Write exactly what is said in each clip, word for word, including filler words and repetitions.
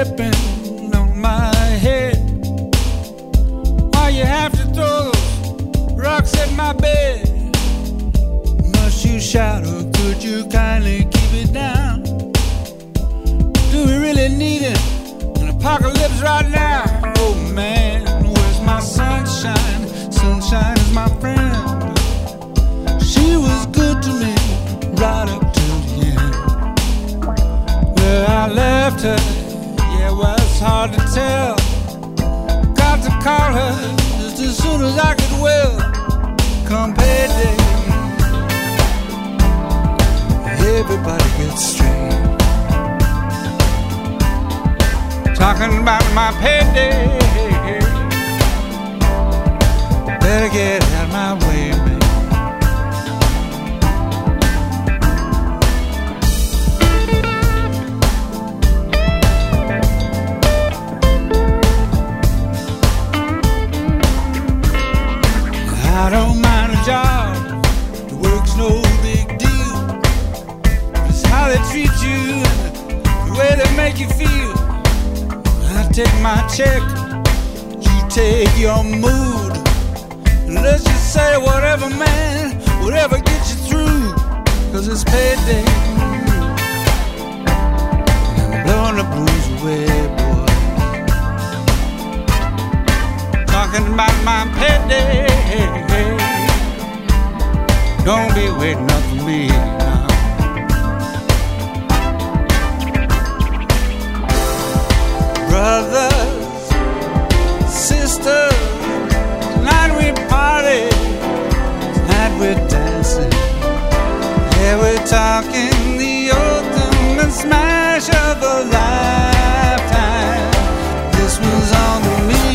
slipping on my head. Why you have to throw those rocks at my bed? Must you shout or could you kindly keep it down? Do we really need it? An apocalypse right now? Oh man, where's my sunshine? Sunshine is my friend. She was good to me right up till the end. Where I left her, yeah, well, it's hard to tell. Got to call her just as soon as I could well. Come payday, everybody gets strange. Talking about my payday. Better get out of my way, man. I don't mind a job, the work's no big deal. It's how they treat you, the way they make you feel. I take my check, you take your mood. Let's just say whatever, man, whatever gets you through. Cause it's payday, I'm blowing the blues away, boy. Talking about my payday. Don't be waiting up for me now. Brothers, sisters, tonight we party, tonight we're dancing. Yeah, we're talking the ultimate smash of a lifetime. This was on me.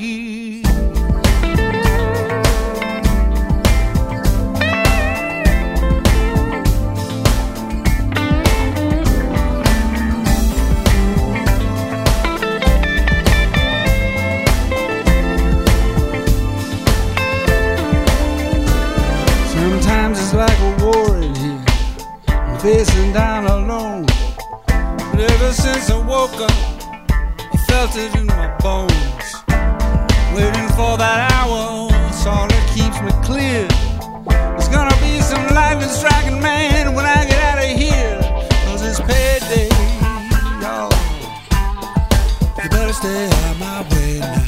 Like a war in here, I'm facing down alone. But ever since I woke up, I felt it in my bones. Waiting for that hour, it's all that keeps me clear. There's gonna be some lightning striking, man, when I get out of here. Cause it's payday, y'all. You better stay out of my way now.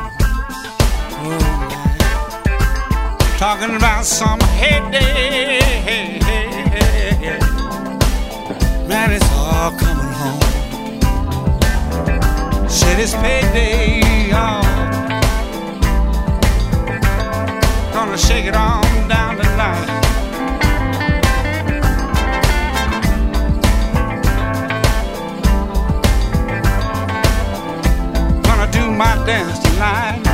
Oh, man. Talking about some heyday. Hey, hey, hey, hey. Man, it's all coming home. Said it's payday, y'all. Gonna shake it on down tonight. Gonna do my dance tonight.